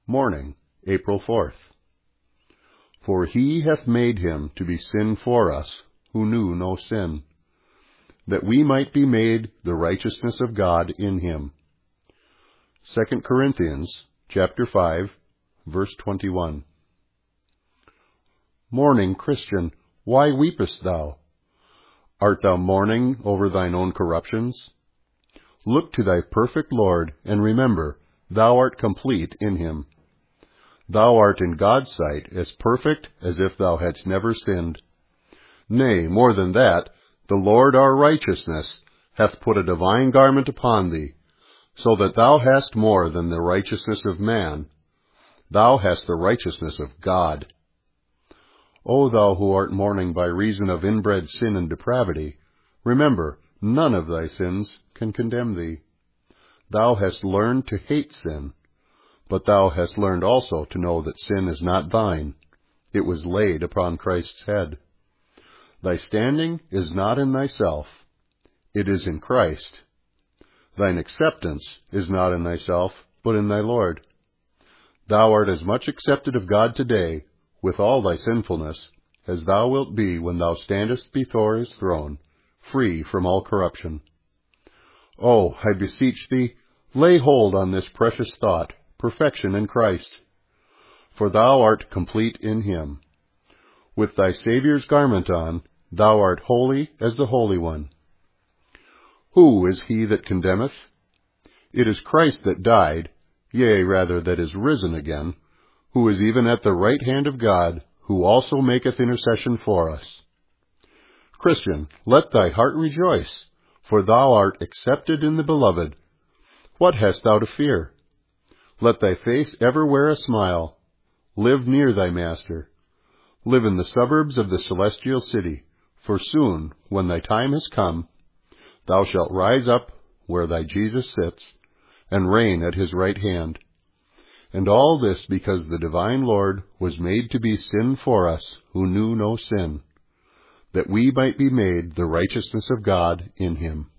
Morning, April 4th. For he hath made him to be sin for us, who knew no sin, that we might be made the righteousness of God in him. 2 Corinthians chapter 5, verse 21. Mourning Christian, why weepest thou? Art thou mourning over thine own corruptions? Look to thy perfect Lord, and remember, thou art complete in him. Thou art in God's sight as perfect as if thou hadst never sinned. Nay, more than that, the Lord our righteousness hath put a divine garment upon thee, so that thou hast more than the righteousness of man. Thou hast the righteousness of God. O thou who art mourning by reason of inbred sin and depravity, remember, none of thy sins can condemn thee. Thou hast learned to hate sin, but thou hast learned also to know that sin is not thine. It was laid upon Christ's head. Thy standing is not in thyself. It is in Christ. Thine acceptance is not in thyself, but in thy Lord. Thou art as much accepted of God today, with all thy sinfulness, as thou wilt be when thou standest before his throne, free from all corruption. Oh, I beseech thee, lay hold on this precious thought, perfection in Christ. For thou art complete in him. With thy Saviour's garment on, thou art holy as the Holy One. Who is he that condemneth? It is Christ that died, yea, rather that is risen again, who is even at the right hand of God, who also maketh intercession for us. Christian, let thy heart rejoice, for thou art accepted in the Beloved. What hast thou to fear? Let thy face ever wear a smile. Live near thy Master. Live in the suburbs of the celestial city, for soon, when thy time has come, thou shalt rise up where thy Jesus sits, and reign at his right hand. And all this because the divine Lord was made to be sin for us who knew no sin, that we might be made the righteousness of God in him.